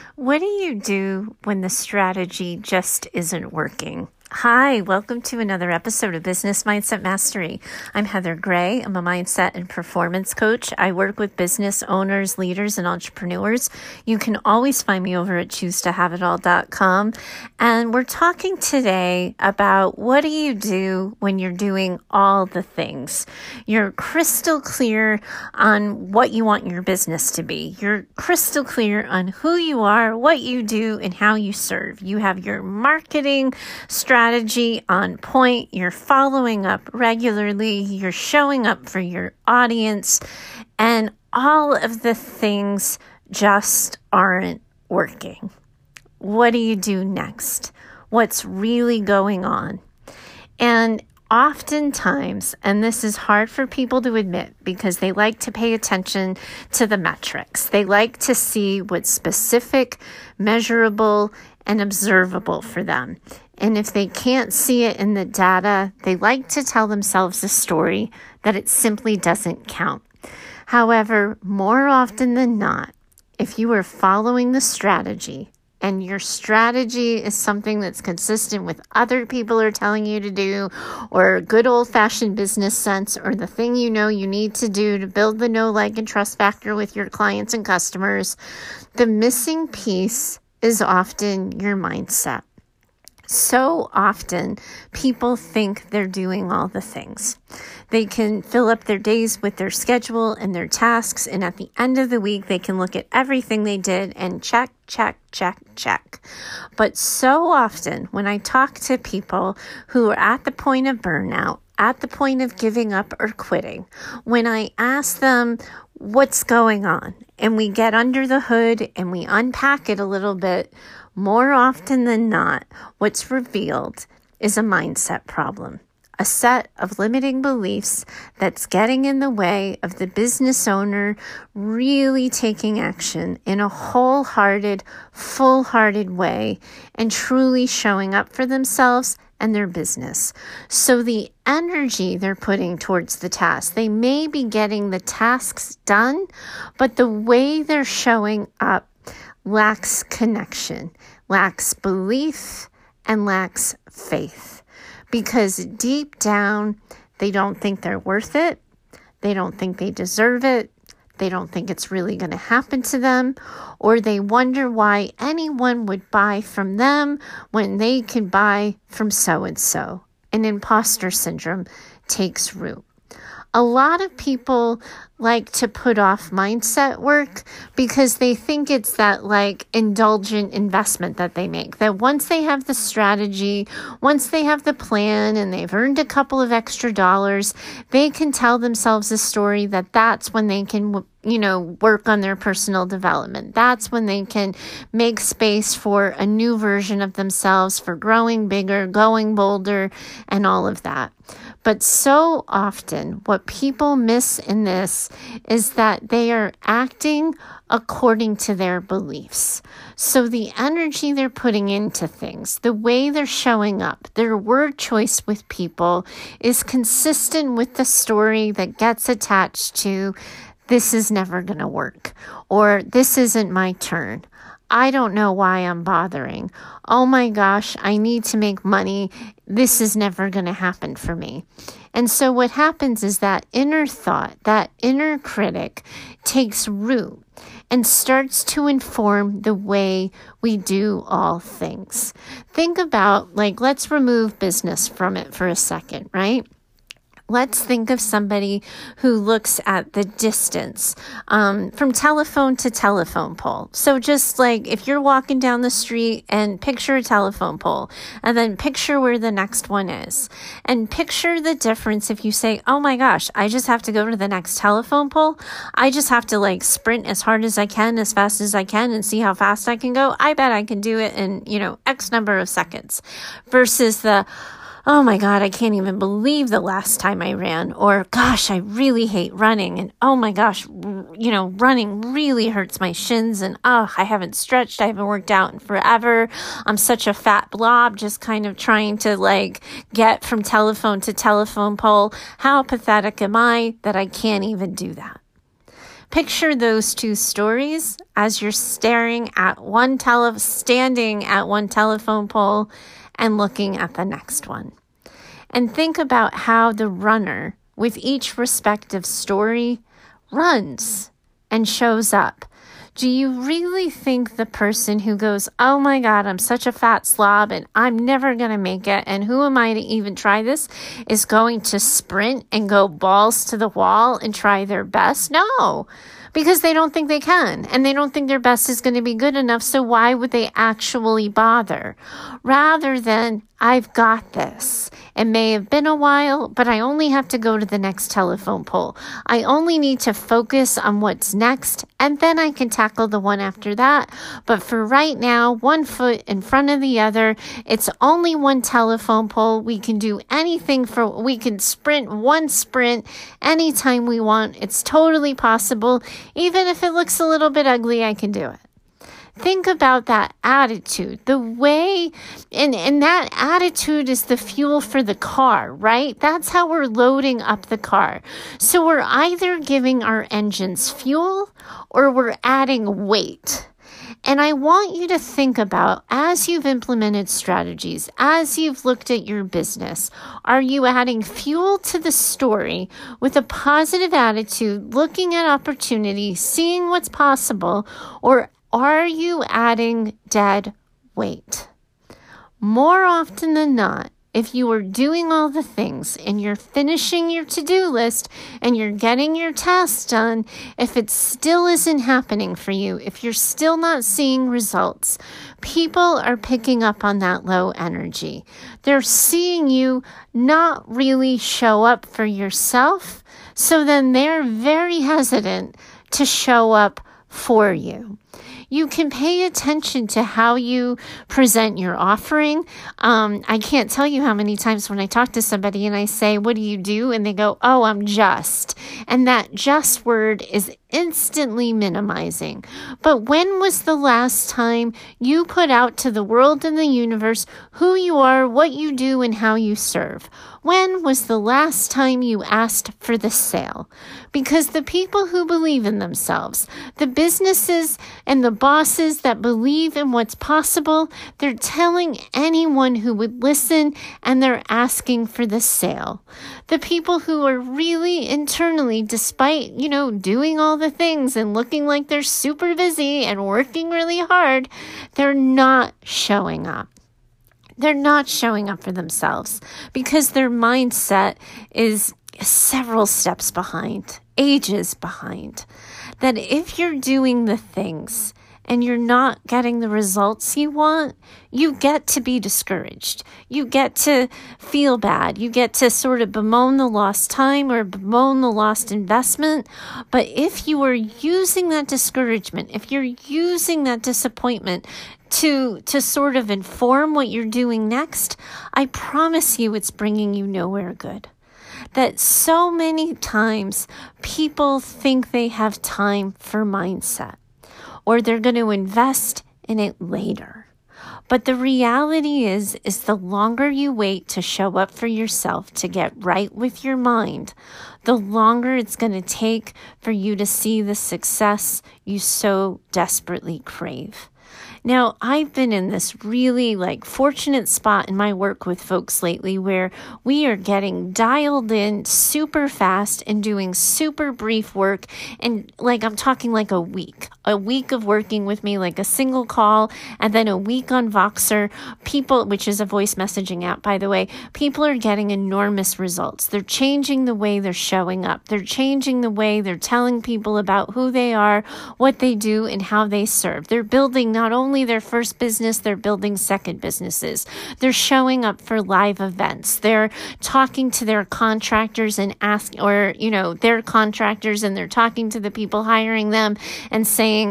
What do you do when the strategy just isn't working? Hi, welcome to another episode of Business Mindset Mastery. I'm Heather Gray. I'm a mindset and performance coach. I work with business owners, leaders, and entrepreneurs. You can always find me over at choosetohaveitall.com. And we're talking today about what do you do when you're doing all the things. You're crystal clear on what you want your business to be. You're crystal clear on who you are, what you do, and how you serve. You have your marketing strategy on point. You're following up regularly. You're showing up for your audience, and all of the things just aren't working. What do you do next? What's really going on? And oftentimes, and this is hard for people to admit because they like to pay attention to the metrics. They like to see what's specific, measurable, and observable for them. And if they can't see it in the data, they like to tell themselves a story that it simply doesn't count. However, more often than not, if you are following the strategy and your strategy is something that's consistent with other people are telling you to do, or good old-fashioned business sense, or the thing you know you need to do to build the know, like, and trust factor with your clients and customers, the missing piece is often your mindset. So often, people think they're doing all the things. They can fill up their days with their schedule and their tasks, and at the end of the week, they can look at everything they did and check, check, check, check. But so often, when I talk to people who are at the point of burnout, at the point of giving up or quitting, when I ask them what's going on, and we get under the hood and we unpack it a little bit, more often than not, what's revealed is a mindset problem, a set of limiting beliefs that's getting in the way of the business owner really taking action in a wholehearted, full-hearted way and truly showing up for themselves and their business. So the energy they're putting towards the task, they may be getting the tasks done, but the way they're showing up lacks connection, lacks belief, and lacks faith. Because deep down, they don't think they're worth it. They don't think they deserve it. They don't think it's really going to happen to them. Or they wonder why anyone would buy from them when they can buy from so-and-so. And imposter syndrome takes root. A lot of people like to put off mindset work because they think it's that like indulgent investment that they make. That once they have the strategy, once they have the plan and they've earned a couple of extra dollars, they can tell themselves a story that that's when they can, work on their personal development. That's when they can make space for a new version of themselves, for growing bigger, going bolder, and all of that. But so often, what people miss in this is that they are acting according to their beliefs. So the energy they're putting into things, the way they're showing up, their word choice with people is consistent with the story that gets attached to this is never going to work, or this isn't my turn. I don't know why I'm bothering. Oh my gosh, I need to make money. This is never going to happen for me. And so what happens is that inner thought, that inner critic takes root and starts to inform the way we do all things. Think about, let's remove business from it for a second, right? Let's think of somebody who looks at the distance from telephone to telephone pole. So just if you're walking down the street and picture a telephone pole and then picture where the next one is and picture the difference if you say, oh my gosh, I just have to go to the next telephone pole. I just have to sprint as hard as I can, as fast as I can and see how fast I can go. I bet I can do it in, X number of seconds versus the, oh my God, I can't even believe the last time I ran. Or, gosh, I really hate running. And oh my gosh, running really hurts my shins. And I haven't stretched. I haven't worked out in forever. I'm such a fat blob, just kind of trying to get from telephone to telephone pole. How pathetic am I that I can't even do that? Picture those two stories as you're standing at one telephone pole and looking at the next one. And think about how the runner with each respective story runs and shows up. Do you really think the person who goes, oh my God, I'm such a fat slob and I'm never going to make it, and who am I to even try this, is going to sprint and go balls to the wall and try their best? No, because they don't think they can, and they don't think their best is going to be good enough. So why would they actually bother? Rather than, I've got this. It may have been a while, but I only have to go to the next telephone pole. I only need to focus on what's next, and then I can tackle the one after that. But for right now, one foot in front of the other, it's only one telephone pole. We can do anything we can sprint one sprint anytime we want. It's totally possible. Even if it looks a little bit ugly, I can do it. Think about that attitude, the way, and that attitude is the fuel for the car, right? That's how we're loading up the car. So we're either giving our engines fuel or we're adding weight. And I want you to think about, as you've implemented strategies, as you've looked at your business, are you adding fuel to the story with a positive attitude, looking at opportunity, seeing what's possible, or are you adding dead weight? More often than not, if you are doing all the things and you're finishing your to-do list and you're getting your tasks done, if it still isn't happening for you, if you're still not seeing results, people are picking up on that low energy. They're seeing you not really show up for yourself, so then they're very hesitant to show up for you. You can pay attention to how you present your offering. I can't tell you how many times when I talk to somebody and I say, what do you do? And they go, oh, I'm just. And that just word is instantly minimizing. But when was the last time you put out to the world and the universe who you are, what you do, and how you serve? When was the last time you asked for the sale? Because the people who believe in themselves, the businesses and the bosses that believe in what's possible, they're telling anyone who would listen, and they're asking for the sale. The people who are really internally, despite, doing all the things and looking like they're super busy and working really hard, they're not showing up. They're not showing up for themselves because their mindset is several steps behind, ages behind. That if you're doing the things and you're not getting the results you want, you get to be discouraged. You get to feel bad. You get to sort of bemoan the lost time or bemoan the lost investment. But if you are using that discouragement, if you're using that disappointment to sort of inform what you're doing next, I promise you it's bringing you nowhere good. That so many times people think they have time for mindset, or they're going to invest in it later. But the reality is the longer you wait to show up for yourself, to get right with your mind, the longer it's going to take for you to see the success you so desperately crave. Now, I've been in this really fortunate spot in my work with folks lately where we are getting dialed in super fast and doing super brief work. And I'm talking a week of working with me, like a single call, and then a week on Voxer. People, which is a voice messaging app, by the way, people are getting enormous results. They're changing the way they're showing up. They're changing the way they're telling people about who they are, what they do, and how they serve. They're building not only their first business, they're building second businesses. They're showing up for live events. They're talking to their contractors and their contractors, and they're talking to the people hiring them and saying,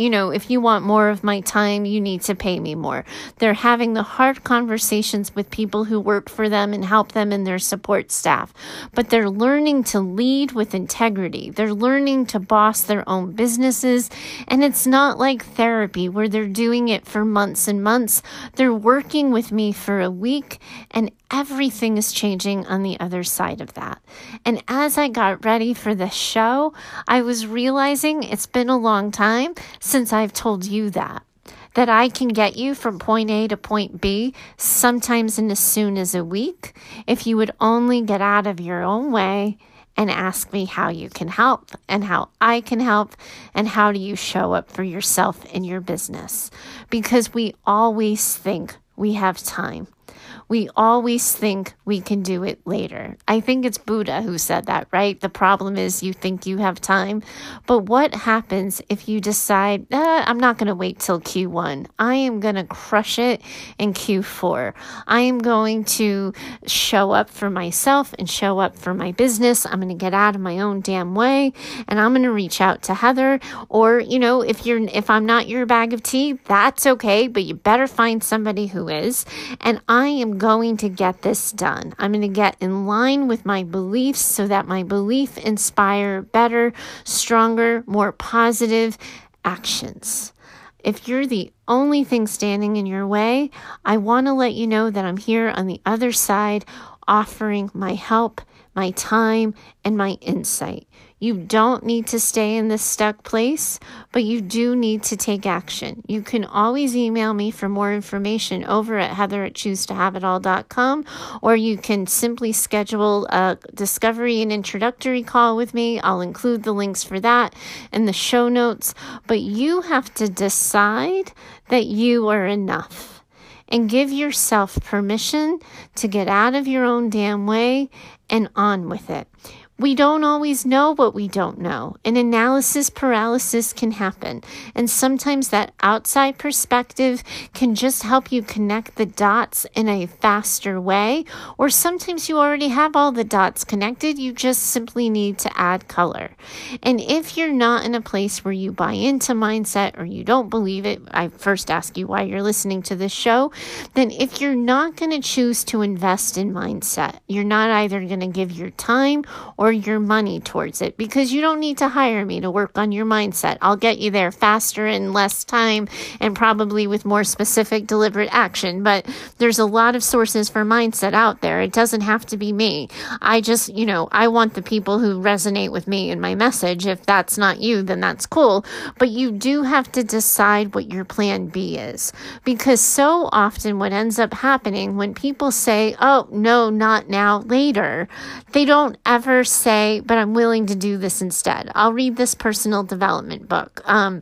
if you want more of my time, you need to pay me more. They're having the hard conversations with people who work for them and help them in their support staff. But they're learning to lead with integrity. They're learning to boss their own businesses. And it's not like therapy where they're doing it for months and months. They're working with me for a week, and everything is changing on the other side of that. And as I got ready for the show, I was realizing it's been a long time since I've told you that I can get you from point A to point B, sometimes in as soon as a week, if you would only get out of your own way and ask me how you can help and how I can help and how do you show up for yourself in your business. Because we always think we have time. We always think we can do it later. I think it's Buddha who said that, right? The problem is you think you have time. But what happens if you decide, I'm not going to wait till Q1. I am going to crush it in Q4. I am going to show up for myself and show up for my business. I'm going to get out of my own damn way and I'm going to reach out to Heather. Or, if I'm not your bag of tea, that's okay, but you better find somebody who is. And I am going to get this done. I'm going to get in line with my beliefs so that my beliefs inspire better, stronger, more positive actions. If you're the only thing standing in your way, I want to let you know that I'm here on the other side offering my help, my time, and my insight. You don't need to stay in this stuck place, but you do need to take action. You can always email me for more information over at heather@choosetohaveitall.com, or you can simply schedule a discovery and introductory call with me. I'll include the links for that in the show notes, but you have to decide that you are enough and give yourself permission to get out of your own damn way and on with it. We don't always know what we don't know, and analysis paralysis can happen. And sometimes that outside perspective can just help you connect the dots in a faster way, or sometimes you already have all the dots connected, you just simply need to add color. And if you're not in a place where you buy into mindset or you don't believe it, I first ask you why you're listening to this show, then if you're not going to choose to invest in mindset, you're not either going to give your time or your money towards it, because you don't need to hire me to work on your mindset. I'll get you there faster in less time and probably with more specific, deliberate action. But there's a lot of sources for mindset out there. It doesn't have to be me. I just, I want the people who resonate with me and my message. If that's not you, then that's cool. But you do have to decide what your plan B is, because so often what ends up happening when people say, oh, no, not now, later, they don't ever say, but I'm willing to do this instead. I'll read this personal development book.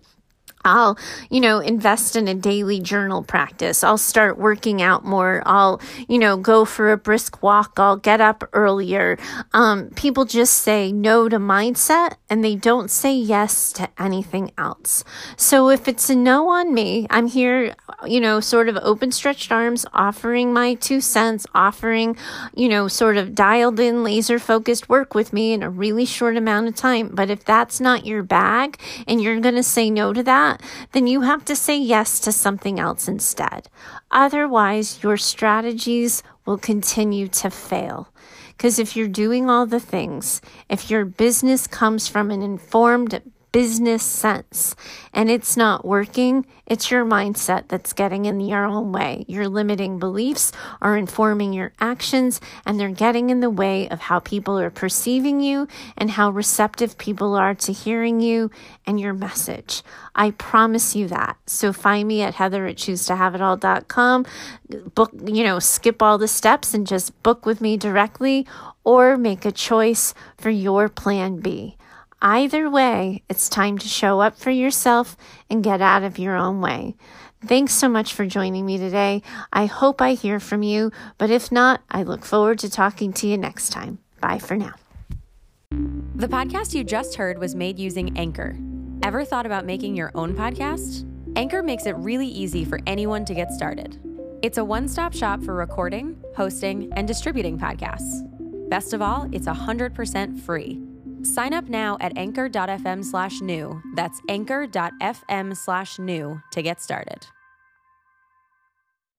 I'll, invest in a daily journal practice. I'll start working out more. I'll, go for a brisk walk. I'll get up earlier. People just say no to mindset and they don't say yes to anything else. So if it's a no on me, I'm here, sort of open stretched arms, offering my 2 cents, offering, sort of dialed in, laser focused work with me in a really short amount of time. But if that's not your bag and you're going to say no to that, then you have to say yes to something else instead. Otherwise, your strategies will continue to fail. Because if you're doing all the things, if your business comes from an informed business sense and it's not working, it's your mindset that's getting in your own way. Your limiting beliefs are informing your actions, and they're getting in the way of how people are perceiving you and how receptive people are to hearing you and your message. I promise you that. So find me at heather@choosetohaveitall.com. Book, skip all the steps and just book with me directly, or make a choice for your plan B. Either way, it's time to show up for yourself and get out of your own way. Thanks so much for joining me today. I hope I hear from you, but if not, I look forward to talking to you next time. Bye for now. The podcast you just heard was made using Anchor. Ever thought about making your own podcast? Anchor makes it really easy for anyone to get started. It's a one-stop shop for recording, hosting, and distributing podcasts. Best of all, it's 100% free. Sign up now at anchor.fm/new. That's anchor.fm/new to get started.